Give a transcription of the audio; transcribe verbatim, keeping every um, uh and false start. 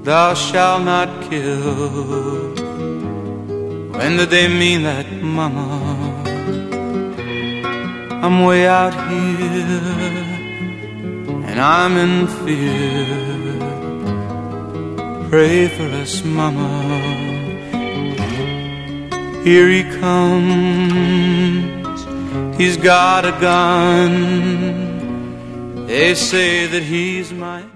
thou shalt not kill. When did they mean that, mama? I'm way out here and I'm in fear. Pray for us, mama. Here he comes, he's got a gun. They say that he's my